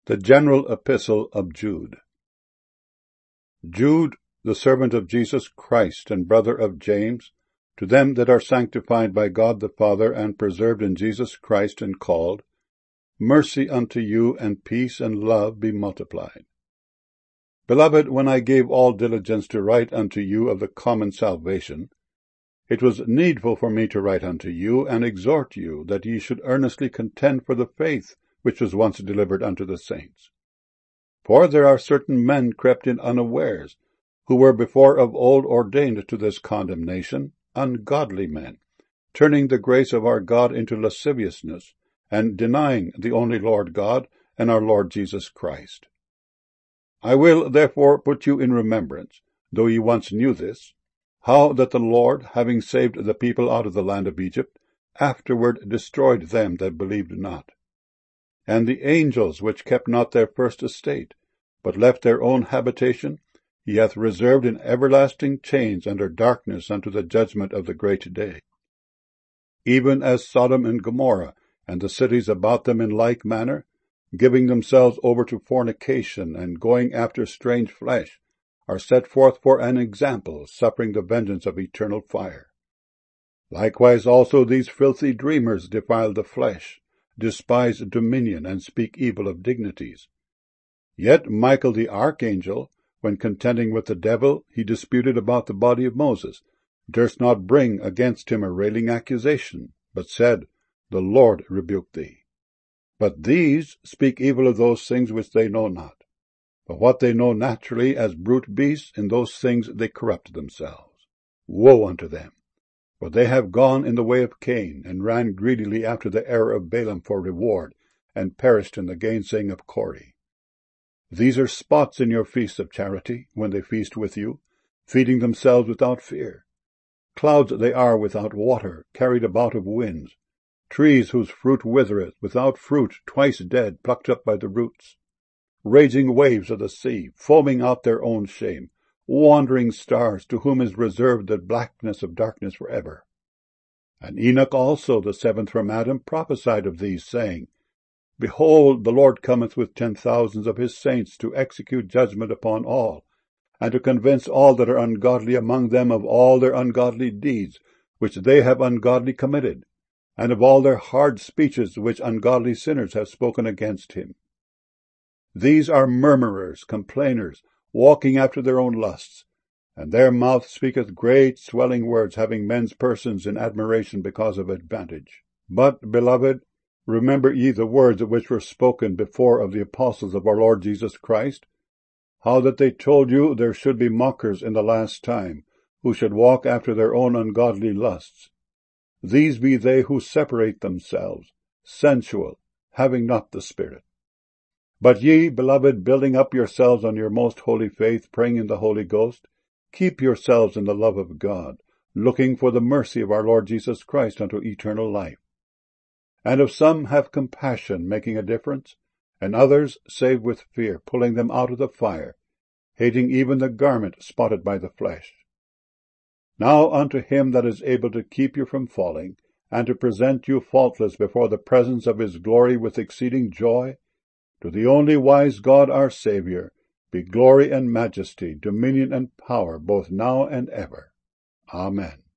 The General Epistle of Jude. Jude, the servant of Jesus Christ and brother of James, to them that are sanctified by God the Father and preserved in Jesus Christ and called, mercy unto you and peace and love be multiplied. Beloved, when I gave all diligence to write unto you of the common salvation, it was needful for me to write unto you and exhort you that ye should earnestly contend for the faith which was once delivered unto the saints. For there are certain men crept in unawares, who were before of old ordained to this condemnation, ungodly men, turning the grace of our God into lasciviousness, and denying the only Lord God and our Lord Jesus Christ. I will therefore put you in remembrance, though ye once knew this, how that the Lord, having saved the people out of the land of Egypt, afterward destroyed them that believed not. And the angels which kept not their first estate, but left their own habitation, he hath reserved in everlasting chains under darkness unto the judgment of the great day. Even as Sodom and Gomorrah, and the cities about them in like manner, giving themselves over to fornication, and going after strange flesh, are set forth for an example, suffering the vengeance of eternal fire. Likewise also these filthy dreamers defile the flesh, despise dominion, and speak evil of dignities. Yet Michael the archangel, when contending with the devil, he disputed about the body of Moses, durst not bring against him a railing accusation, but said, The Lord rebuke thee. But these speak evil of those things which they know not. But what they know naturally as brute beasts, in those things they corrupt themselves. Woe unto them! For they have gone in the way of Cain, and ran greedily after the error of Balaam for reward, and perished in the gainsaying of Kore. These are spots in your feasts of charity, when they feast with you, feeding themselves without fear. Clouds they are without water, carried about of winds, trees whose fruit withereth, without fruit, twice dead, plucked up by the roots. Raging waves of the sea, foaming out their own shame, wandering stars, to whom is reserved the blackness of darkness for ever. And Enoch also, the seventh from Adam, prophesied of these, saying, Behold, the Lord cometh with 10,000s of his saints to execute judgment upon all, and to convince all that are ungodly among them of all their ungodly deeds, which they have ungodly committed, and of all their hard speeches which ungodly sinners have spoken against him. These are murmurers, complainers, walking after their own lusts, and their mouth speaketh great swelling words, having men's persons in admiration because of advantage. But, beloved, remember ye the words which were spoken before of the apostles of our Lord Jesus Christ, how that they told you there should be mockers in the last time, who should walk after their own ungodly lusts. These be they who separate themselves, sensual, having not the Spirit. But ye, beloved, building up yourselves on your most holy faith, praying in the Holy Ghost, keep yourselves in the love of God, looking for the mercy of our Lord Jesus Christ unto eternal life. And of some have compassion, making a difference, and others save with fear, pulling them out of the fire, hating even the garment spotted by the flesh. Now unto him that is able to keep you from falling, and to present you faultless before the presence of his glory with exceeding joy, to the only wise God our Saviour, be glory and majesty, dominion and power, both now and ever. Amen.